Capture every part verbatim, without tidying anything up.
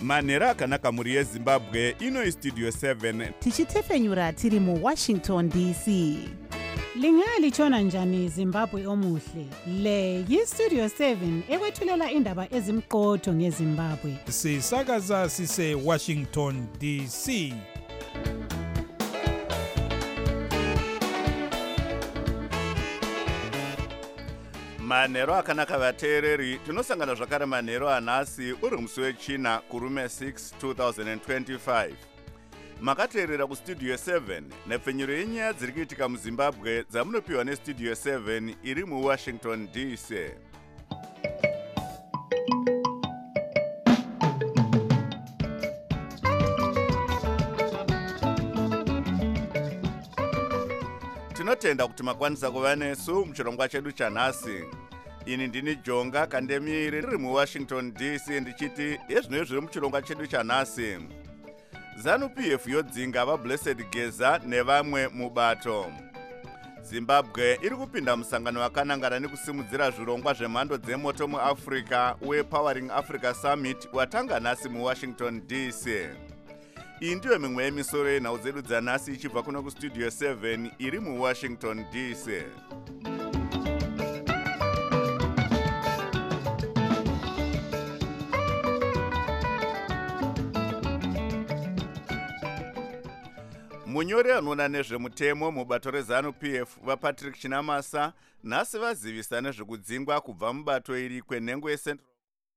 manhero akanaka mhuri yezimbabwe. Ino istudio seven tichitefenyura tiri muwashington D C. Lingalitshona njani Zimbabwe omuhle? Le yistudio seven ekwethulela indaba ezimqotho ngeZimbabwe. Sisakaza sise Washington D C. manhero akanaka vateereri. Tinosangana zvakare manhero anhasi uri musi wechina kurume six two thousand twenty-five. Makateerera kustudio seven nepfenyuro yenyaya dziri kuitika muZimbabwe dzamunopiwa nestudio seven iri muWashington D C. Tinotenda kuti makwanisa kuva nesu muchirongwa chedu chanhasi. Ini ndini Jonga Kandemiri riri muWashington D C ndichiti ezvino zviri muchirongwa chedu chanhasi. ZANU-P F yodzinga vaBlessed Geza nevamwe mubato. Zimbabwe iri kupinda musangano wakanangana nekusimudzira zvirongwa zvemhando dzemoto muAfrica wePowering Africa Summit watanga nhasi muWashington D C. Iyi ndiyo mimwe yemisoro yenhau dzedu dzanhasi ichibva kuno kustudio seven iri muWashington D C. Munyori anoona nezvemutemo mubato reZANU-P F vaPatrick Chinamasa nhasi vazivisa nezvekudzingwa kubva mubato iri kwenhengo yeCentral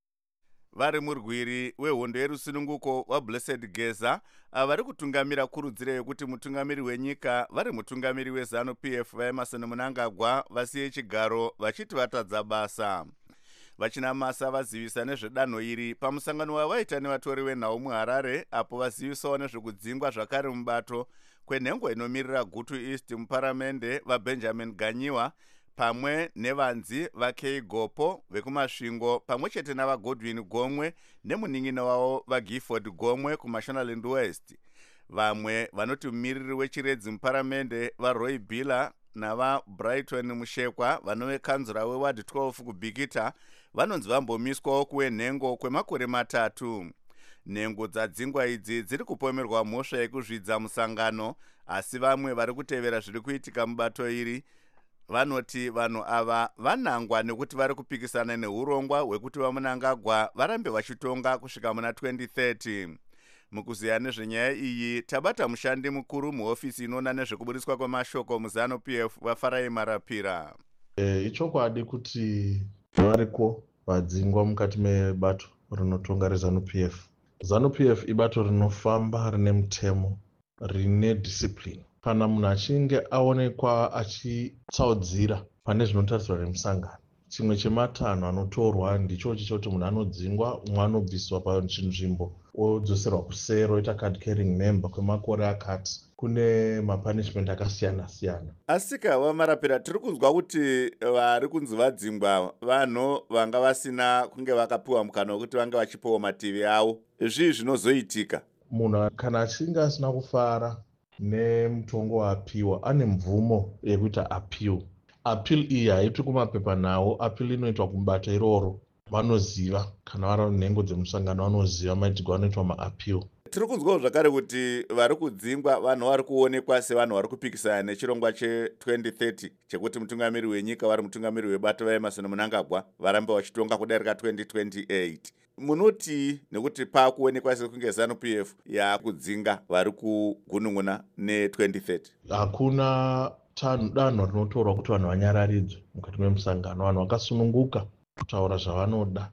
vari murwiri wehondo yerusununguko waBlessed Geza vari kutungamira kurudziro yekuti mutungamiri wenyika vari mutungamiri weZANU-P F vaEmerson Mnangagwa vasiye chigaro vachiti vatadza basa. Vachinamasa vazivisa nezvedanho iri pamusangano wavaita nevatori venhau muHarare apo vazivisawo nezvekudzingwa zvakare mubato kwenhengo inomirira Gutu East muparamende vaBenjamin Ganyiwa pamwe nevanzi vaKay Gopo vekumasvingo pamwe chete navaGodwin Gomwe nemunin'ina wavo vaGifford Gomwe kuMashonaland West. Vamwe vanoti mumiriri wechiredzi muparamende vaRoy Billa navaBrighton Mushekwa vanove kanzura weward twelve kuBikita vanonzi vambomiswawo kuwenhengo kwemakore matatu. Nhengo dzadzingwa idzi dziri kupomerwa mhosva yekuzvidza musangano, asi vamwe vari kutevera zviri kuitika mubato iri vanoti vanhu ava vanangwa nekuti vari kupikisana neurongwa hwekuti vaMnangagwa varambe vachitonga kusvika muna twenty thirty. Mukuziya nezvenyaya iyi tabata mushandi mukuru muhofisi inoona nezvekubudiswa kwemashoko muZANU-P F vaFarai Marapira. E, ichokwadi kuti variko vadzingwa mukati mebato rinotonga reZANU-P F. ZANU-P F ibato rinofamba rine mutemo, rine discipline. Kana munhu achinge aonekwa achitsaudzira pane zvinotariswa nemusangano, chimwe chematanho anotorwa ndicho chichoti munhu anodzingwa, umwe anobviswa panzvimbo odzoserwa kusero oita card carrying member kwemakore akati. Kune mapunishment akasiyana siyana. Asika vaMarapira, tiri kunzwa kuti vari kunzi vadzingwa vanhu vanga vasina kunge vakapiwa mukana wekuti vange vachipiwa mativi avo. Izvi zvinozoitika munhu kana achinge asina kufara nemutongo waapiwa ane mvumo yekuita appeal. Appeal iyi haitwi kumapepa nawo, appeal inoitwa kubato iroro. Vanoziva kana vari nhengo dzemusangano vanoziva maitirwo anoitwa maappeal. Tiri kunzwawo zvakare kuti vari kudzingwa vanhu vari kuonekwa sevanhu vari kupikisana nechirongwa che-twenty thirty chekuti mutungamiri wenyika vari mutungamiri webato vaEmerson Mnangagwa varambe vachitonga kudarika twenty twenty-eight. Munoti nekuti paakuonekwa sekunge ZANU-P F yakudzinga vari kugunun'una ne-twenty thirty? Hakuna danho rinotorwa kuti vanhu vanyararidzwe mukati memusangano. Vanhu vakasununguka kutaura zvavanoda,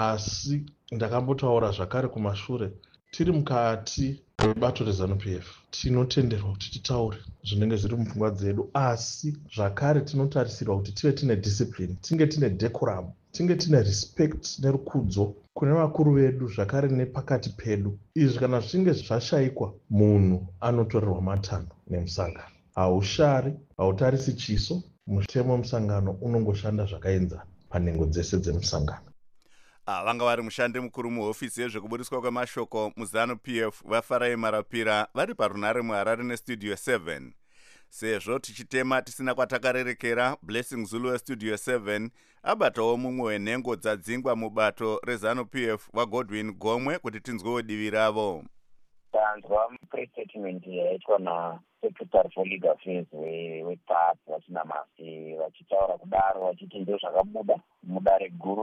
asi ndakambotaura zvakare kumashure, tiri mukati mebato reZANU-P F tinotenderwa kuti titaure zvinenge zviri mupfungwa dzedu, asi zvakare tinotarisirwa kuti tive tine discipline, tinge tine decorum, tinge tine respect nerukudzo kune vakuru vedu zvakare nepakati pedu. Izvi kana zvichinge zvashayikwa, munhu anotorerwa matanho nemusangano. Haushari, hautarisi chiso, mutemo musangano unongoshanda zvakaenzana panhengo dzese dzemusangano. Ah, vanga vari mushandi mukuru muhofisi yezvekubudiswa kwemashoko muZANU-P F vaFarai Marapira vari parunare muHarare nestudio seven. sezvo tichitema tisina kwatakarerekera. Blessing Zulu westudio seven abatawo mumwe wenhengo dzadzingwa mubato reZANU-P F vaGodwin Gomwe kuti tinzwewo divi ravo. Tanzwa press statement yaitwa na Secretary for Legal Affairs wePAS vachina masi vachitaura kudaro vachiti ndio zvakabuda mudare guru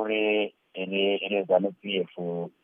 reZANU-P F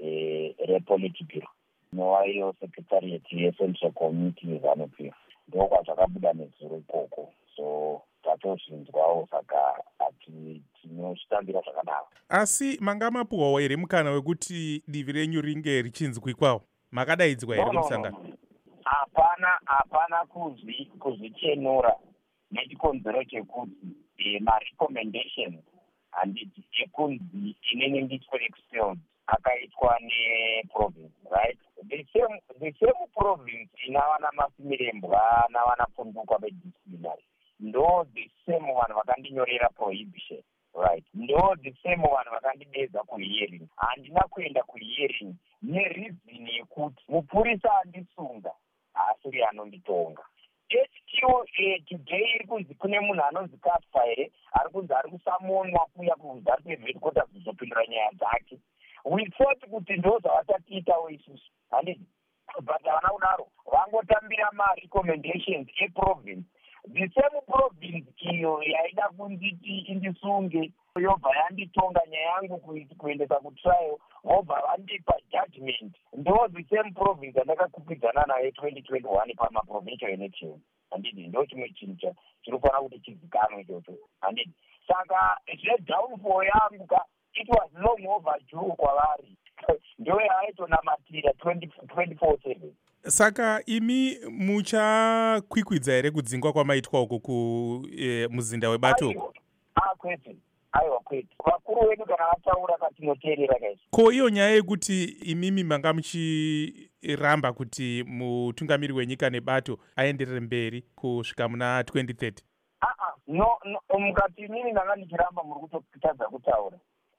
repolitiki nowayo secretariat yeCentral Committee yeZANU-P F ndio kwazvakabuda nezuro ikoko. So tatozvinzwawo saka ati tinoshitambira zvakadaro. Asi manga mapuwawo here mukana wekuti divi renyu ringe richinzwi kwawo? Makadaidzwa here kumusangano? Hapana, hapana kuzvi kuzvichenura nechikonzero chekuti ma-recommendation handiti ekunzi inenge nditwe expelled akaitwa neprovince, right? The same, the same province inavana Masimilembwa navana Pundukwa bedisciplinary. Ndo the same one vakandinyorera prohibition, right? Ndo the same one vakandidedza kuhearing. Handina kuenda kuhearing nereason yekuti mupurisa andisunga asiri anonditonga. H Q eh, today iri kunzi kune munhu anonzi Katfa here ari kunzi ari kusamonwa kuya kunzi ari kuheadquarters kuzopindura nyaya dzake. We thought kuti ndo zvavachatiitawo isusu handiti, but havana kudaro vangotambira ma-recommendations eprovince. The same province iyo yaida kunziti indisunge yobva yanditonga nyaya yangu kuendesa kutrial vobva vandipa judgment. Ndo the same province andakakupidzana nayo twenty twenty-one pamaprovincial election handiti, ndo chimwe chinhu chinofanira kuti chizikanwe ichocho handiti. Saka zvedownfall yangu ka it was long overdue kwavari ndo yaitonamatira twenty-four seven. Saka imi muchakwikwidza here kudzingwa kwamaitwa uko kumuzinda e, webato? Ah, kwete. Aiwa kwete. Vakuru vedu kana vataura katinoteerera kaizvo. Ko iyo nyaya yekuti imimi manga muchiramba kuti mutungamiri wenyika nebato aenderere mberi kusvika muna twenty thirty? Ah ah, no, no mukati imini ndanga ndichiramba muri kutotadza kutaura.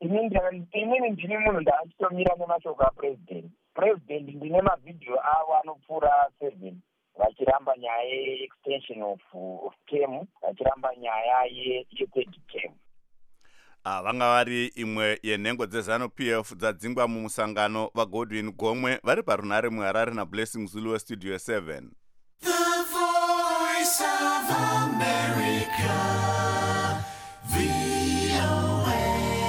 Imini ndini munhu ndaachitomira nemashoko apresident. President ndine mavhidhiyo avo anopfuura seven vachiramba nyaya ye-extension of, of term, vachiramba nyaya ye-third term. Ah, vanga vari imwe yenhengo dzeZANU-P F dzadzingwa mumusangano vaGodwin Gomwe vari parunhare muHarare naBlessing Zulu westudio seven. The Voice of America, V O A.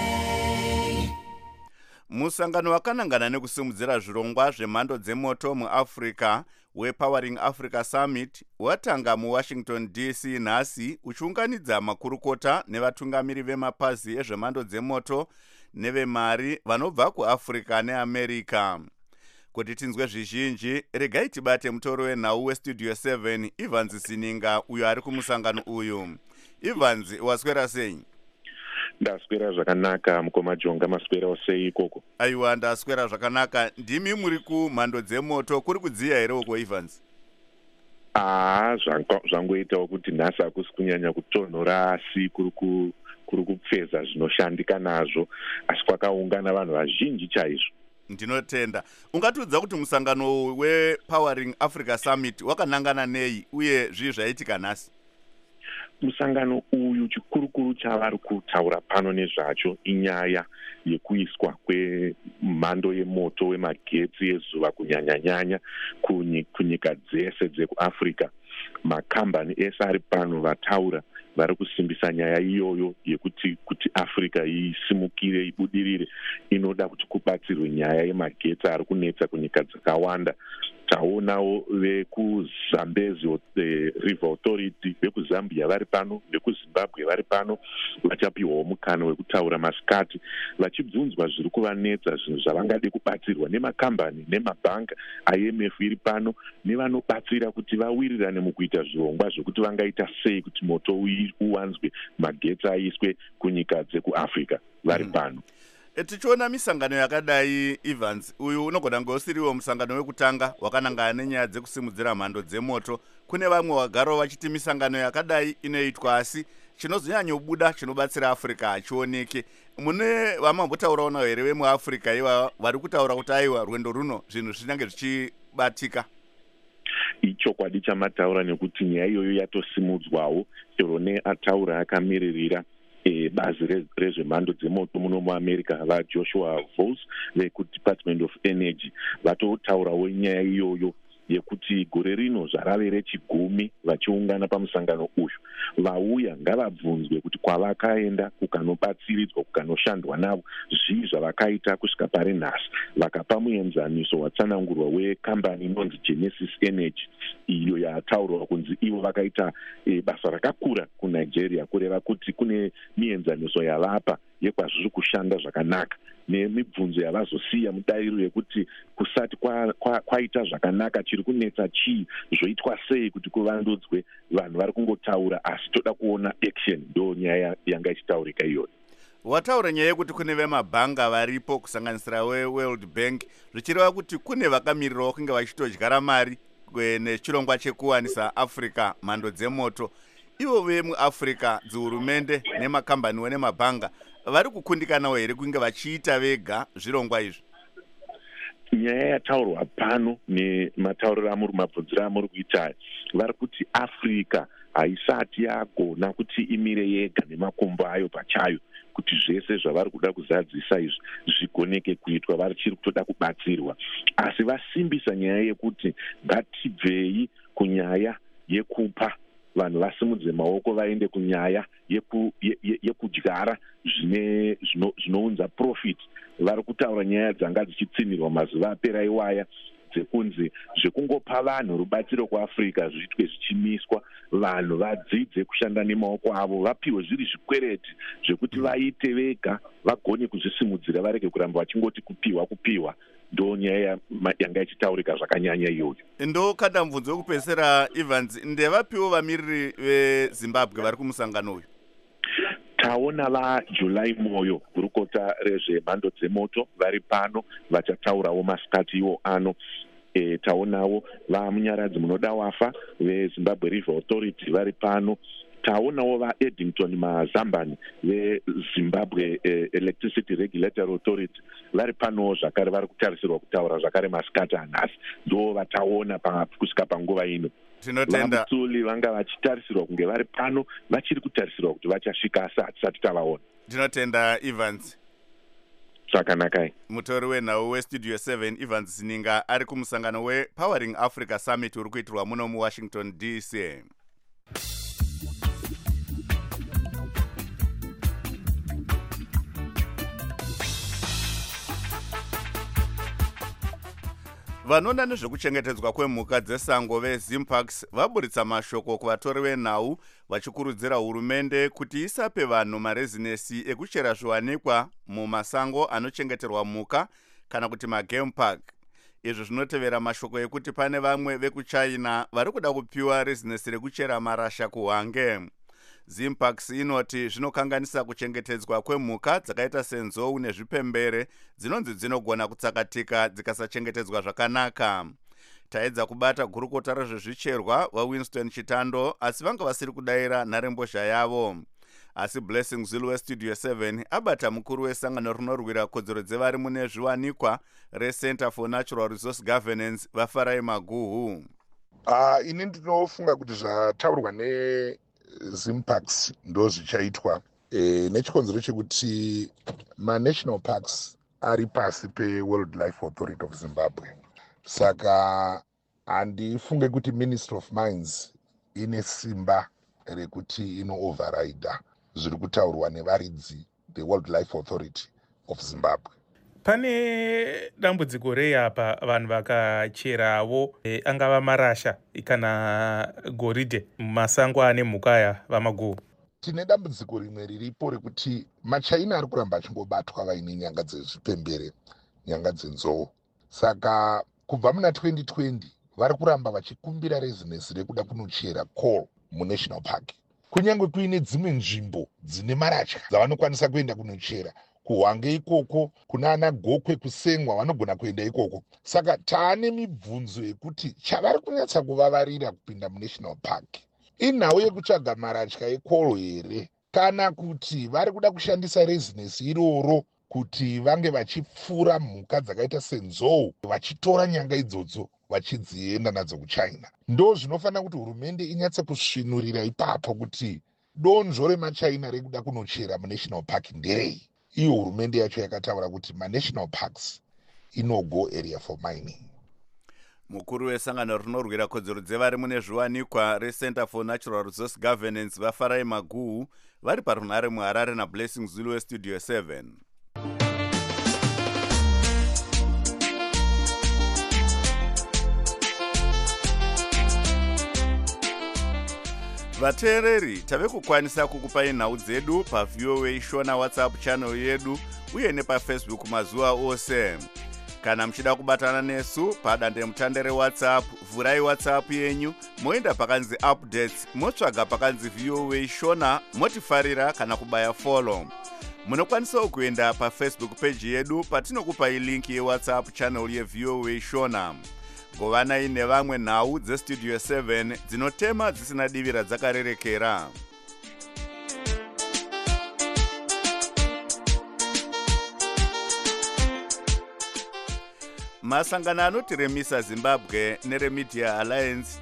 Musangano wakanangana nekusimudzira zvirongwa zvemhando dzemoto muAfrica wePowering Africa Summit watanga muWashington D C nhasi uchiunganidza makurukota nevatungamiri vemapazi ezvemhando dzemoto nevemari vanobva kuAfrica neAmerica. Kuti tinzwe zvizhinji, regai tibate mutoro wenhau westudio seven Evans Sininga uyo ari kumusangano uyu. Evans, waswera sei? Ndaswera zvakanaka mukoma Jonga, maswera sei ikoko? Aiwa, ndaswera zvakanaka. Ndimi muri kumhando dzemoto, kuri kudziya here uko Evans? Ah, zvangoitawo kuti nhasi hakusi kunyanya kutonhora asi kuri kupfeza zvinoshandika nazvo, asi kwakaungana vanhu vazhinji chaizvo. Ndinotenda. Ungatiudza kuti musangano wePowering Africa Summit wakanangana nei uye zvii zvaitika nhasi? Musangano uyu chikurukuru chavari kutaura pano nezvacho inyaya yekuiswa kwemhando yemoto wemagetsi ezuva kunyanya-nyanya kunyika dzese dzekuAfrica. Makambani ese ari pano vataura vari kusimbisa nyaya iyoyo yekuti kuti Africa isimukire ibudirire inoda kuti kubatsirwe nyaya yemagetsi ari kunetsa kunyika dzakawanda. Taonawo vekuZambezi River Authority, vekuZambia vari pano, vekuZimbabwe vari pano, vachapiwawo mukana wekutaura masikati vachibvunzwa zviri kuvanetsa, zvinhu zvavangade kubatsirwa nemakambani nemabhanga. I M F iri pano nevanobatsira kuti vawirirane mukuita zvirongwa zvokuti vangaita sei kuti moto uwanzwe, magetsi aiswe kunyika dzekuAfrica vari pano. Mm. Tichiona misangano yakadai Evans, uyu unogona ngosiriwo musangano wekutanga wakanangana nenyaya dzekusimudzira mhando dzemoto. Kune vamwe vagaro vachiti misangano yakadai inoitwa asi chinozonyanyobuda chinobatsira Africa hachioneke. Mune vamambotaurawo navo here vemuAfrica iva vari kutaura kuti aiwa rwendo runo zvinhu zvinenge zvichibatika? ichokwadi chamataura nekuti nyaya iyoyo yatosimudzwawo chero neataura akamiririra E, bazi rezvemhando dzemoto muno muamerica vajoshua Voss vekudepartment of energy vatotaurawo nyaya iyoyo yekuti gore rino zvarave rechigumi vachiungana pamusangano uyu vauya ngavabvunzwe kuti kwavakaenda kukanobatsiridzwa kukanoshandwa navo zvii zvavakaita kusvika pari nhasi vakapa muenzaniso watsanangurwa wekambani inonzi Genesis Energy iyo yataurwa kunzi ivo vakaita e, basa rakakura kunigeria kureva kuti kune mienzaniso yavapa yekwazviri kushanda zvakanaka nemibvunzo yavazosiya mudairo yekuti kusati kwaita kwa, kwa zvakanaka chiri kunetsa chii zvoitwa sei kuti kuvandudzwe vanhu vari kungotaura asi toda kuona action ndo nyaya yanga ichitaurika iyoyo. Wataura nyaya yekuti kune vemabhanga varipo kusanganisira weWorld Bank zvichireva kuti kune vakamirirawo kunge vachitodyara mari nechirongwa chekuwanisa Africa mhando dzemoto. Ivo vemuAfrica dzihurumende nemakambaniwo nemabhanga vari kukundikanawo here kunge vachiita vega zvirongwa izvi? Nyaya yataurwa pano nematauriro amuri mabvunziro amuri kuita vari kuti Africa haisati yagona kuti imire yega nemakombo ayo pachayo kuti zvese zvavari kuda kuzadzisa izvi zvigoneke kuitwa vari chiri kutoda kubatsirwa asi vasimbisa nyaya yekuti ngatibvei kunyaya yekupa vanhu vasimudze maoko vaende kunyaya yekudyara zvine zvinounza profit vari kutaura nyaya dzanga dzichitsinirwa mazuva apera iwaya dzekunzi zvekungopa vanhu rubatsiro kuAfrica zviitwe zvichimiswa vanhu vadzidze kushanda nemaoko avo vapiwe zviri zvikwereti zvekuti vaite vega vagone kuzvisimudzira varege kuramba vachingoti kupiwa kupiwa ndo nyaya yanga ichitaurika zvakanyanya iyoyo. Ndo kada mubvunzo wekupedzisira Evans, ndevapiwo vamiriri veZimbabwe vari kumusangano uyu? Taona vaJulai Moyo gurukota rezvemhando dzemoto vari pano vachataurawo masikati iwo ano. E, taonawo vamunyaradzi munoda wafa veZimbabwe River Authority vari pano. Taonawo vaEddington Mazambani veZimbabwe eh, Electricity Regulatory Authority vari pano zvakare vari kutarisirwa kutaura zvakare masikati anhasi ndo vataona kusvika panguva ino. Tinotenda vaMutsuli vanga vachitarisirwa kunge vari pano vachiri kutarisirwa kuti vachasvika asi hatisati tavaona. Tinotenda Evans. Zvakanaka. Mutori wenhau westudio seven Evans Zininga ari kumusangano wePowering Africa Summit uri kuitirwa muno muWashington D C. Vanoona nezvekuchengetedzwa kwemhuka dzesango veZimpax vaburitsa mashoko kuvatori venhau vachikurudzira hurumende kuti isape vanhu marezinesi ekuchera zviwanikwa mumasango anochengeterwa mhuka kana kuti magame park. Izvi zvinotevera mashoko ekuti pane vamwe vekuChina vari kuda kupiwa rezinesi rekuchera marasha kuHwange. Zimpax inoti zvinokanganisa kuchengetedzwa kwemhuka dzakaita senzou nezvipembere dzinonzi dzinogona kutsakatika dzikasachengetedzwa zvakanaka. Taedza kubata gurukota rezvezvicherwa vaWinston Chitando asi vanga vasiri kudaira nharembozha yavo. Asi Blessing Zulu westudio seven abata mukuru wesangano rinorwira kodzero dzevari mune zviwanikwa reCenter for Natural Resource Governance vaFarai Maguhu. Uh, ini ndinofunga kuti zvataurwa ne Zimpax ndo zvichaitwa e, nechikonzero chekuti ma-national parks ari pasi peWildlife Authority of Zimbabwe. Saka handifunge kuti Ministry of Mines ine simba rekuti ino-override zviri kutaurwa nevaridzi the Wildlife Authority of Zimbabwe. Pane dambudziko rei apa vanhu vakacherawo e, angava marasha kana goridhe mumasango ane mhuka aya vaMaguhu? Tine dambudziko rimwe riripo rekuti maChina ari kuramba achingobatwa vaine nyanga dzezvipembere, nyanga dzenzou. Saka kubva muna twenty twenty vari kuramba vachikumbira rezinesi rekuda kunochera coal muNational Park. Kunyange kuine dzimwe nzvimbo dzine marasha dzavanokwanisa kuenda kunochera. KuHwange ikoko, kuna ana Gokwe kuSengwa vanogona kuenda ikoko. Saka taane mibvunzo yekuti chavari kunyatsa kuvavarira kupinda muNational Park inhau yekutsvaga marasha ekolo here kana kuti vari kuda kushandisa rezinesi iroro kuti vange vachipfura mhuka dzakaita senzou vachitora nyanga idzodzo vachidzienda nadzo kuchina. Ndo zvinofanira kuti hurumende inyatse kusvinurira ipapo kuti donzvo remachina rekuda kunochera munational park nderei. Iyo hurumende yacho yakataura kuti manational parks inogo area for mining. Mukuru wesangano rinorwira kodzero dzevari mune zviwanikwa reCenter for Natural Resource Governance vaFarai Maguhu vari parunhare muHarare naBlessing Zulu weStudio seven. Vateereri, tave kukwanisa kukupai nhau dzedu paV O A Shona WhatsApp channel yedu uye nepaFacebook mazuva ose. Kana muchida kubatana nesu padande mutande reWhatsApp, vhurai WhatsApp yenyu, moenda pakanzi updates, motsvaga pakanzi V O A Shona, motifarira kana kubaya follow. Munokwanisa kuenda paFacebook page yedu patinokupai link yeWhatsApp channel yeV O A Shona. Ngovanai nevamwe nhau dzeStudio seven dzinotema dzisina divira dzakarerekera. Masangano anoti Remisa Zimbabwe neRemedia Alliance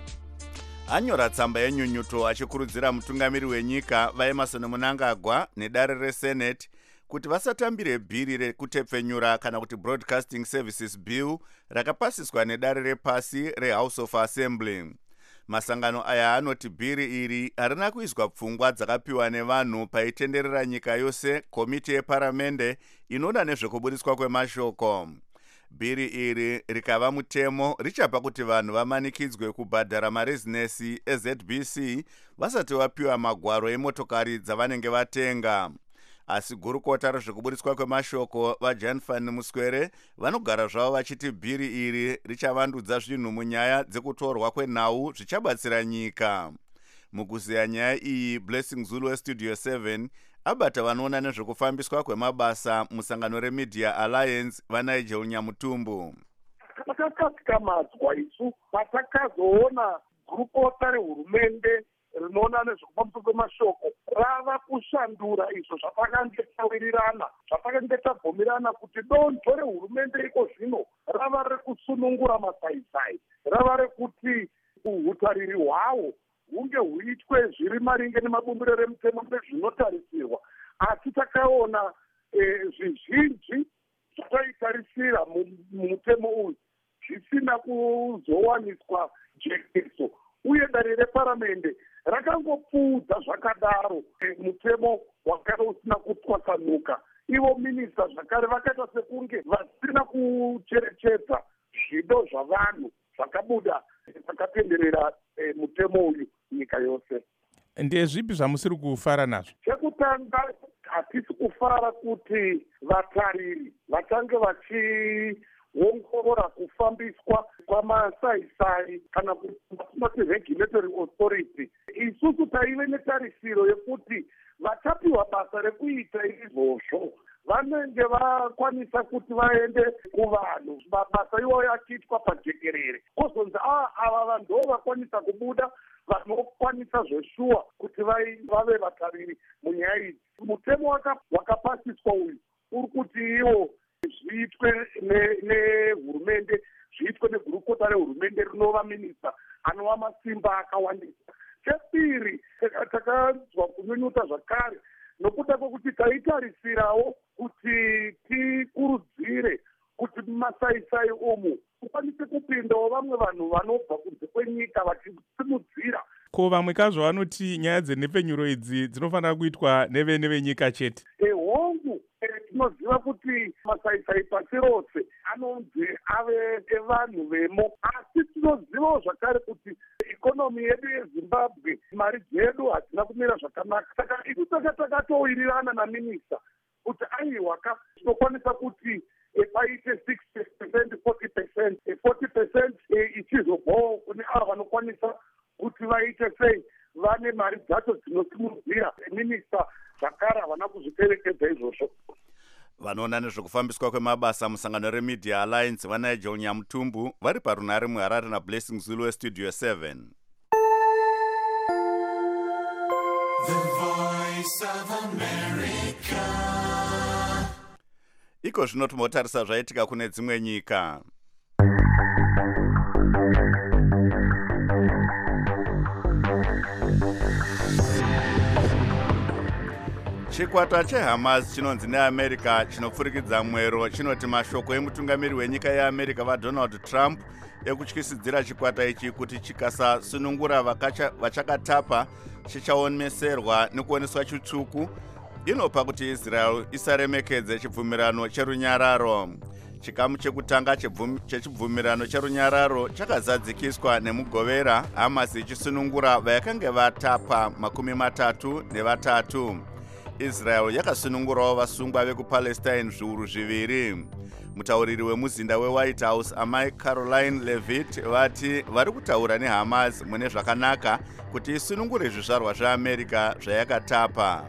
anyora tsamba yenyunyuto achikurudzira mutungamiri wenyika vaEmmerson Mnangagwa nedare reSenate kuti vasatambire bhiri rekutepfenyura kana kuti Broadcasting Services Bill rakapasiswa nedare repasi reHouse of Assembly. Masangano aya anoti bhiri iri harina kuiswa pfungwa dzakapiwa nevanhu paitenderera nyika yose komiti yeparamende inoona nezvekuburiswa kwemashoko. Bhiri iri rikava mutemo richapa kuti vanhu vamanikidzwe kubhadhara marezinesi eZ B C vasati vapiwa magwaro emotokari dzavanenge vatenga. Asi gurukota rezvekuburiswa kwemashoko vaJan van Muswere vanogara zvavo vachiti bhiri iri richavandudza zvinhu munyaya dzekutorwa kwenhau zvichabatsira nyika. Mukuziya nyaya iyi, Blessing Zulu weStudio seven abata vanoona nezvekufambiswa kwemabasa musangano reMedia Alliance vaNigel Nyamutumbu. Takakatikamatswa isu patakazoona gurukota rehurumende rinoona nezvekufambiswa kwemashoko rava kushandura izvo zvatakange tawirirana, zvatakange tabvumirana kuti donzvo rehurumende iko zvino rava rekusunungura masaisai, rava rekuti uhutariri hwawo hunge huitwe zviri maringe nemabumbiro remutemo nezvinotarisirwa. Asi takaona zvizhinji zvataitarisira mumutemo uyu zvisina kuzowaniswa jekeso, uye dare reparamende rakangopfuudza zvakadaro mutemo wakanga usina kutwasanuka. Ivo minista zvakare vakaita sekunge vasina kucherechedza zvido zvavanhu zvakabuda zvakatenderera mutemo uyu nyika yose. Ndezvipi zvamusiri kufara nazvo? Chekutanga, hatisi kufara kuti vatariri vatange vachiongorora kufambiswa kwamasaisai kana kuti regulatory authority. Isusu taive netarisiro yekuti vachapiwa basa rekuita izvozvo vanenge vakwanisa kuti vaende kuvanhu, mabasa iwayo achiitwa pajekerere, kwozonzi ava vanhu ndo vakwanisa kubuda vanokwanisa zveshuwa kuti vave vatariri munyaya idzi. Mutemo wakapasiswa uyu uri kuti iwo zviitwe nehurumende, zviitwe negurukota rehurumende rinova minista anova masimba akawandisa. Chepiri, takanzwa kunyunyuta zvakare nokuda kwekuti taitarisirawo kuti tikurudzire kuti masaisai umu kukwanise kupindawo vamwe vanhu vanobva kunze kwenyika vachisimudzira. Ko vamwe kazvo vanoti nyaya dzenhepfenyuro idzi dzinofanira kuitwa nevene venyika chete. Ehongu, tinoziva kuti masaisai pasi rose anonzi ave evanhu vemo, asi tinozivawo zvakare kuti ikonomi yedu yeZimbabwe mari dzedu hadzina kumira zvakanaka. Saka isu taka takatowirirana naminista kuti aiwa ka tinokwanisa kuti paite sixty percent, forty percent, forty percent ichizobvawo kune ava vanokwanisa kuti vaite sei vane mari dzacho dzinosimudzira. Minista zvakare havana kuzviperekedza izvozvo. Vanoona nezvekufambiswa kwemabasa musangano reMedia Alliance vaNigel Nyamutumbu vari parunhare muHarare naBlessing Zulu weStudio seven. The Voice of America. Iko zvino timotarisa zvaitika kune dzimwe nyika. chikwata chehamas chinonzi neamerica chinopfurikidza mwero chinoti mashoko emutungamiri wenyika yeamerica vadonald trump ekutyisidzira chikwata ichi kuti chikasasunungura vachakatapa chichaomeserwa nekuoneswa chitsvuku inopa kuti israel isaremekedze chibvumirano cherunyararo. Chikamu chekutanga chechibvumirano cherunyararo chakazadzikiswa nemugovera hamas ichisunungura vayakanga vatapa makumi matatu nevatatu. Israel yakasunungurawo vasungwa vekupalestine zviuru zviviri. Mutauriri wemuzinda weWhite House amai Caroline Levitt vati vari kutaura nehamas mune zvakanaka kuti isunungure zvizvarwa zveamerica zvayakatapa.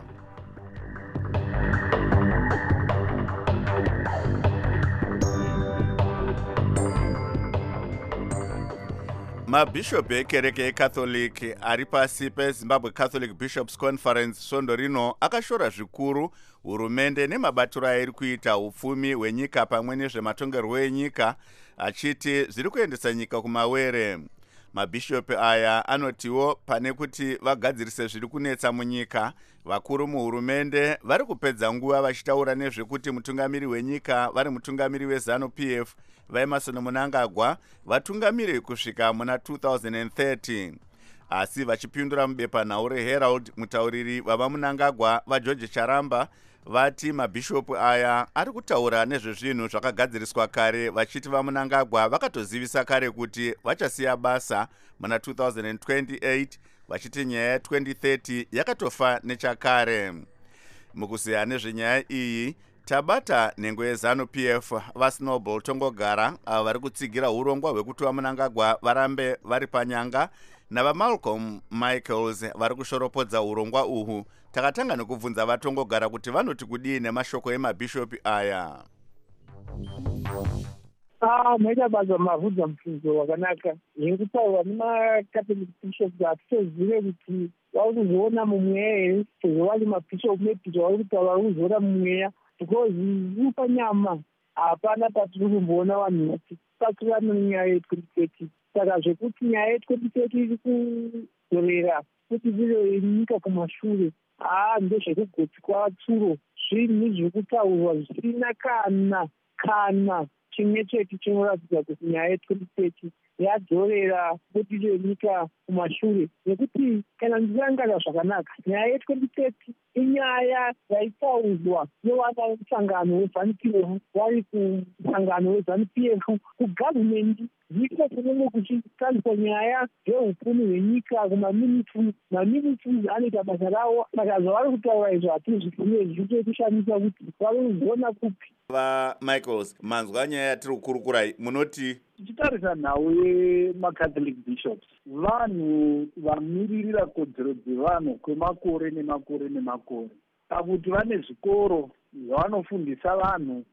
Mabhishop ekereke yeCatholic ari pasi peZimbabwe Catholic Bishops Conference svondo rino akashora zvikuru hurumende nemabatiro airi kuita upfumi hwenyika pamwe nezvematongerwo enyika achiti zviri kuendesa nyika kumawere. Mabhishop aya anotiwo pane kuti vagadzirise zviri kunetsa munyika, vakuru muhurumende vari kupedza nguva vachitaura nezvekuti mutungamiri wenyika vari mutungamiri weZanu-P F vaEmmerson Mnangagwa vatungamiri kusvika muna two thousand thirty. Asi vachipindura mubepanhau reHerald, mutauriri vavaMnangagwa vaGeorge Charamba vati mabhishopu aya ari kutaura nezvezvinhu zvakagadziriswa kare, vachiti vaMnangagwa vakatozivisa kare kuti vachasiya basa muna two thousand twenty-eight, vachiti nyaya twenty thirty yakatofa nechakare. Mukuziya nezvenyaya iyi tabata nhengo yeZanu-P F vaSnowball Tongogara ava vari kutsigira urongwa hwekuti vaMnangagwa varambe vari panyanga navaMalcolm Michaels vari kushoropodza urongwa uhu. Takatanga nekubvunza vaTongogara kuti vanoti kudii nemashoko emabhishopi aya. Ah, maita basa mavhudza mubvunzo wakanaka. Yekutaura nemaCatholic bishops hatitozive kuti vari kuzoona mumweya here sezvo vari mabhishop maybe vari kutaura vari kuzoona mumweya, because upa nyama hapana patiri kumboona vanhu vachipatsurana nenyaya ye-twenty thirty. Saka zvekuti nyaya ye-twenty thirty iri kuzorera kuti iri nyika kumashure, haa ndezvekugotsi kwatsuro, zvinhu zvekutaurwa zvisina kana kana chimwe chete chinoratidza kuti nyaya ye-twenty thirty yadzorera kuti iri nyika kumashure. Nekuti kana ndichirangarira zvakanaka, nyaya ye-twenty thirty inyaya yaitaurwa nevana vemusangano weZanu-P F vari kumusangano weZanu-P F kugavhumendi, nyika kunenge kuchitariswa nyaya dzehupfumi hwenyika kumaministries. Maministries anoita basa ravo, saka zvavari kutaura izvo hatizvifune zvichitotishamisa kuti vari kugona kupi. VaMichaels, manzwa nyaya yatiri kukurukurai, munoti tichitarisa nhau yemaCatholic bishops, vanhu vamiririra kodzero dzevanhu kwemakore nemakore nemakore, pakuti vane zvikoro zvavanofundisa vanhu,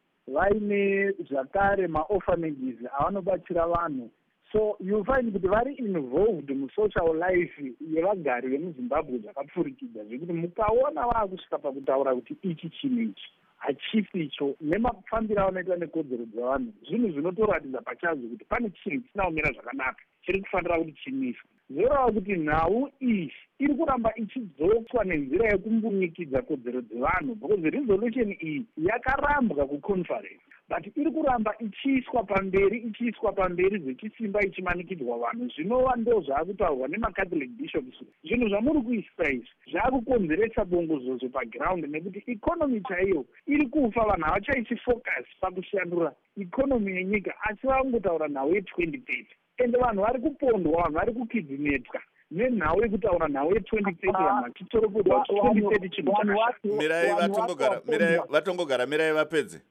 vaine zvakare maorphanages avanobatsira vanhu. So you find kuti vari involved musocial life yevagari vemuZimbabwe zvakapfurikidza, zvekuti mukaona vaakusvika pakutaura kuti ichi chinhu ichi hachisi icho, nemafambiro avanoita nekodzero dzevanhu, zvinhu zvinotoratidza pachazvo kuti pane chinhu chisina kumira zvakanaka chiri kufanira kuti chimiswe. Zvoreva kuti nhau iyi iri kuramba ichidzotswa nenzira yekumbunikidza kodzero dzevanhu, because resolution iyi yakarambwa kuconference, but iri kuramba ichiiswa pamberi ichiiswa pamberi zvechisimba ichimanikidzwa vanhu. Zvinova ndo zvaakutaurwa nemaCatholic bishops. Zvinhu zvamuri kuisa izvi zvaakukonzeresa bongozozo paground, nekuti ikonomi chaiyo iri kufa, vanhu havachaisi focus pakushandura ikonomi yenyika, asi vakungotaura nhau ye-twenty thirty. Ende vanhu vari kupondwa, vanhu vari kukidzinetwa nenhau yekutaura nhau ye-twenty thirty, vanhu vachitoropodwa twenty thirty chinhu chakashata. Mirai vatongogara, mirai vatongogara, mirai vapedze.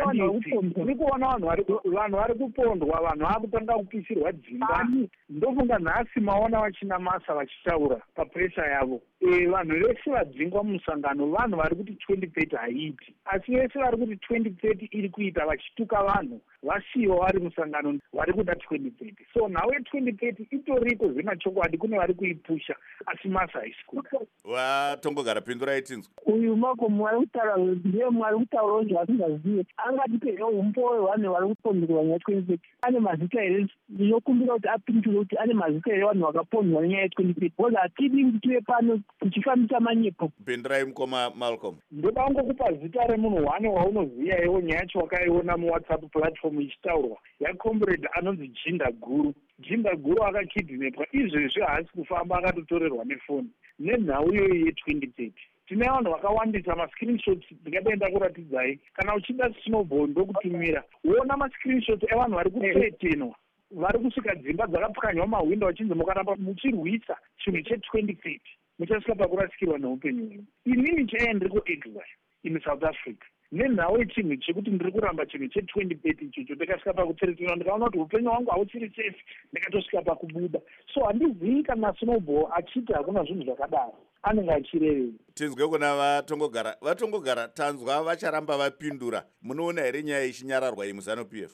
Uri kuona vanhu vari kupondwa, vanhu vakutanga kupisirwa dzimba. Ndofunga nhasi maona vachinamasa vachitaura papresa yavo. Vanhu vese vadzingwa mumusangano vanhu vari kuti twenty thirty haiiti, asi vese vari kuti twenty thirty iri kuita vachituka vanhu vasiyiwa vari musangano vari kuda twenty thirty. So nhau ye-twenty thirty itoriko zvemachokwadi kune vari vari kuipusha asi masa haisi kuda. Watongogara pindurai tinzwe. Uyu Malcolm vari kutaura ndiye mwari kutaurawo zvaasingazive. Angatipewo umpo hwevanhu vari kupondwa nyaya twenty thirty. Ane mazita here ndinokumbira kuti apindure kuti ane mazita here vanhu vakapondwa nenyaya twenty thirty. Because hatidi kuti tive pano tichifambisa manyepo. Pindurai mukoma Malcolm. Ndoda kungokupa zita remunhu wane waunoziva iwo nyaya yacho wakaiona muwhatsapp platform ichitaurwa yacomrade anonzi Jinda Guru. Jinda Guru akakidhinepwa izvezvi haasi kufamba akatotorerwa nefoni nenhau iyoyo ye-twenty thirty. Tine vanhu vakawandisa mascreenshots ndingadai ndakuratidzai. Kana uchida Snowball ndokutumira uona mascreenshots evanhu vari kutetenwa vari kusvika dzimba dzakapwanywa mahwindo vachinzi mukaramba muchirwisa chinhu che-twenty thirty muchasvika pakurasikirwa neupenyu hwenyu. Inini chaiye ndiri kuexile in South Africa nenhau yechinhu chekuti ndiri kuramba chinhu che-twenty thirty ichocho ndikasvika pakuteretenwa ndikaona kuti upenyu hwangu hauchiri safe ndikatosvika pakubuda. So handizivi kana Snowball achiti hakuna zvinhu zvakadaro anenge achirevei. Tinzwe kuna vatongogara vatongogara tanzwa vacharamba vapindura. Munoona here nyaya ichinyararwa iyi muZANU-P F?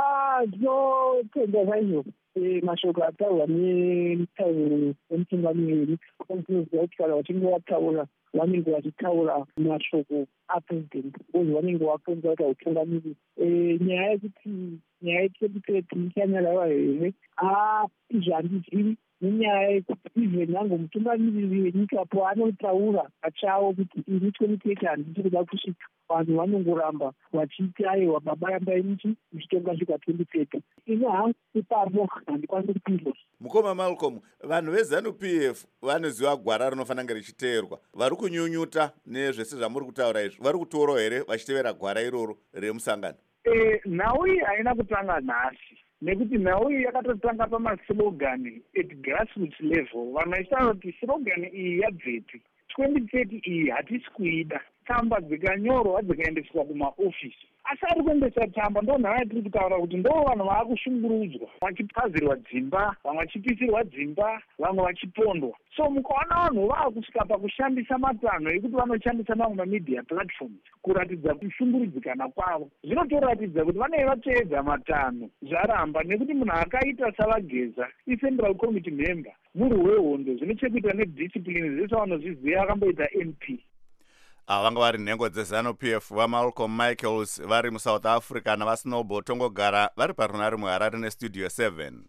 Ndinotenda zvaizvo mashoko ataurwa nemutauro wemutungamiriri anoziva kuti kana vachinge vataura vanenge vachitaura mashoko apresident uye vanenge vakonza kuti utungamiriri. Nyaya yekuti nyaya yetwenty thirty ichanyararwa here izvi handizivi nenyaya yekuti even nango mutungamiriri wenyika po anotaura pachawo kuti ini twenty thirty handisi kuda kusvika. Vanhu vanongoramba vachiti aiwa baba yambai muchi muchitonga svika twenty thirty. Ini hangu ipapo handikwanisi kupindura. Mukoma Malcolm, vanhu veZANU-P F vanoziva gwara rinofanira kunge richiteerwa. Vari kunyunyuta nezvese zvamuri kutaura izvi. Vari kutorawo here vachitevera gwara iroro remusangano? Eh, nhau iyi haina kutanga nhasi. Nekuti nhau iyi yakatotanga pamaslogani at grassroots level. Vanhu vachitaura kuti slogani iyi yabveti. twenty thirty iyi hatisi kuida. Tsamba dzikanyorwa dzikaendeswa kumaofisi. Asi ari kuendesa tsamba ndo nhaya yatiri kutaura kuti ndo vanhu vaakushungurudzwa vachipazirwa dzimba, vamwe vachipisirwa dzimba, vamwe vachipondwa. So mukaona vanhu vaakusvika pakushandisa matanho ekuti vanoshandisa mamwe mamedia platforms kuratidza kushungurudzikana kwavo. Zvinotoratidza kuti vanenge vateedza matanho zvaramba nekuti munhu akaita savageza iCentral Committee member muri wehondo zvine chekuita nediscipline zvese vanozviziva akamboita M P. Vanga vari nhengo dzeZANU-P F vaMalcolm Michaels vari muSouth Africa navaSnowball Tongogara vari parunare muHarare neStudio seven.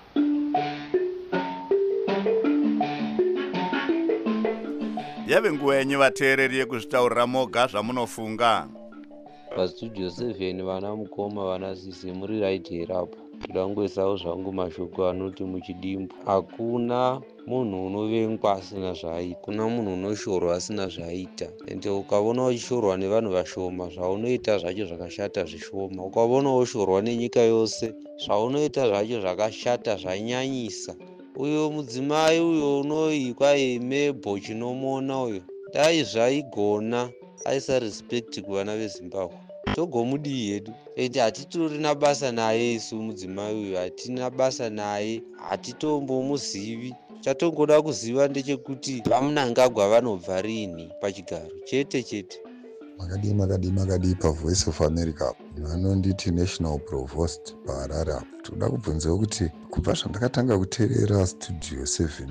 Yave nguva yenyu vateereri yekuzvitaurira moga zvamunofunga. PaStudio seven vana mukoma vana sisi muri right here apo. Ndangoisawo zvangu mashoko anoti muchidimbu hakuna munhu unovengwa asina zvaaita, kuna munhu unoshorwa asina zvaaita. Ende ukaona uchishorwa nevanhu vashoma zvaunoita zvacho zvakashata zvishoma. Ukaona ushorwa nenyika yose zvaunoita zvacho zvakashata zvanyanyisa. Uyo mudzimai uyo unoikwa emebho chinomona uyo dai zvaigona aisa respect kuvana veZimbabwe togomudii hedu. Ende hatitori nabasa naye isu mudzimai uyu, hatina basa naye, hatitombomuzivi. Chatongoda kuziva ndechekuti vaMnangagwa vanobva rini pachigaro chete chete. Makadii makadii makadii paVoice of America vanonditi National Provost paHarare. Toda kubvunzawo kuti kubva zvandakatanga kuteerera Studio seven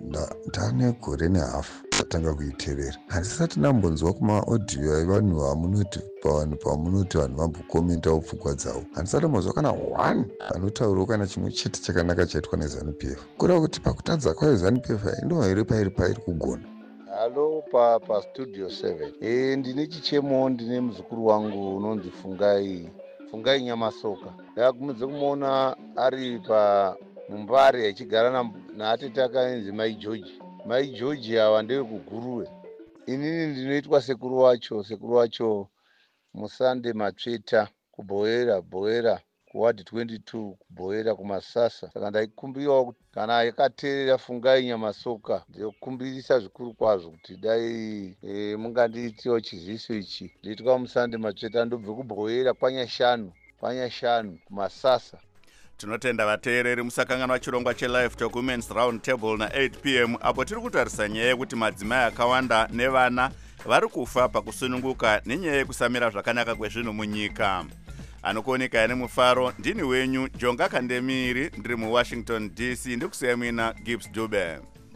ndane gore nehafu ndatanga kuiteerera, handisati ndambonzwa kumaaudio evanhu vamunoti pavanhu pamunoti vanhu vambokomentawo pfungwa dzavo. Handisati ndambonzwa kana one anotaurawo kana chimwe chete chakanaka chaitwa neZANU-P F. Kureva kuti pakutadza kwayo ZANU-P F haindoo here pairi pairi kugona. Halo pa pa Studio seven. Eh, ndine chichemo, ndine muzukuru wangu unonzi Fungai Fungai Nyamasoka. Ndakumudza kumuona ari pa Mumbare achigara na, na atete akanzi Mai George. Mai George awa ndewe kuguruwe. Inini ndinoitwa sekuru wacho, sekuru wacho Musande Matsveta kuBhoera Bhoera kuward twenty-two kuBhoera kuMasasa. Saka ndaikumbiwa kana yakateerera Fungai Nyamasoka ndinokumbirisa zvikuru kwazvo kuti dai e, mungandiitiwo chiziviso ichi. Nditwa Musande Matsveta ndobve kuBhoera kwanyashanu kwanyashanu kuMasasa. Tinotenda vateereri musakanganwa chirongwa cheLive Talk Women's Round Table na eight p m apo tiri kutarisa nyaya yekuti madzimai akawanda nevana vari kufa pakusununguka nenyaya yekusamira zvakanaka kwezvinhu munyika. Anokuoneka ane mufaro ndini wenyu Jonga Kandemiri ndiri muWashington D C ndikusiyamina Gibbs Dube.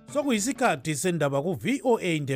sokuyisikhathi sendaba ku-V O A